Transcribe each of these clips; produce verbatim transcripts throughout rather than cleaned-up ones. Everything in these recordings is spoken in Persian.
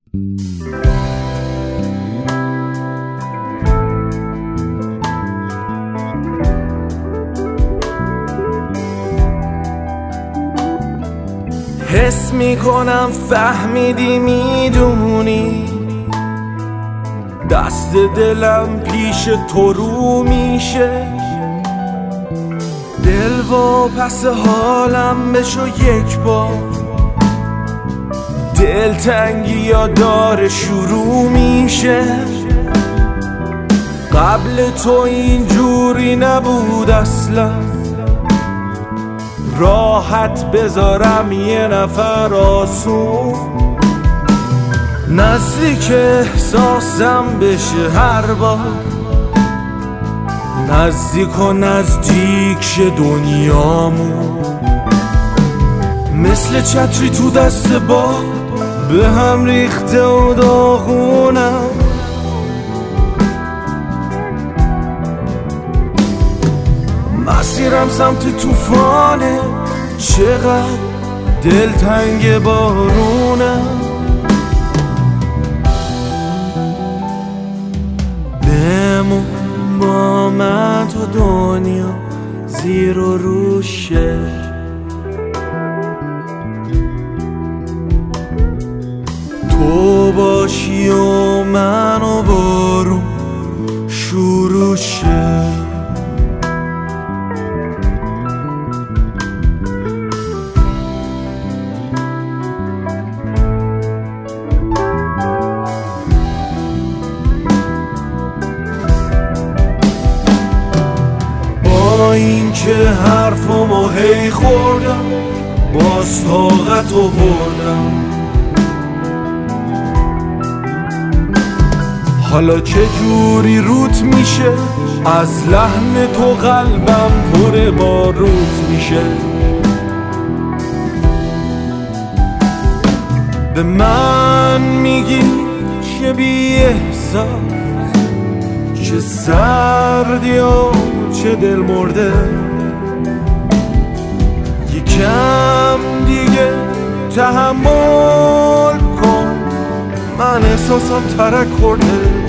حس میکنم فهمیدی میدونی دست دلم پیش تو رو میشه، دل و پس حالم بشو یک بار، دلتنگی یا داره شروع میشه. قبل تو اینجوری نبود اصلا، راحت بذارم یه نفر آسون، نزدیک احساسم بشه هر بار، نزدیک و نزدیک شه دنیامون، مثل چتری تو دست با به هم ریخته و داغونم. مسیرم سمت توفانه، چقدر دلتنگ بارونم، بمون با من تو دنیا زیر و روشه، تو باشی و من و بارون شروع شه. با این که حرفمو هی خوردم، باز طاقتو بردم، حالا چه جوری روت میشه، از لحن تو قلبم پر باروت میشه. به من میگی چه بی احساس، چه سردی و چه دل مرده، یکم دیگه تحمل کن، من احساسم ترک خورده.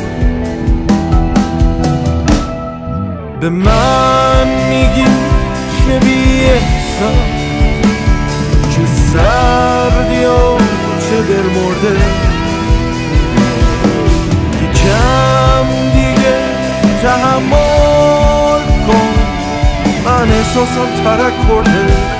به من میگی چه بی احساس، چه سردی و چه دل مرده، یکم دیگه تحمل کن، من احساسم ترک خورده.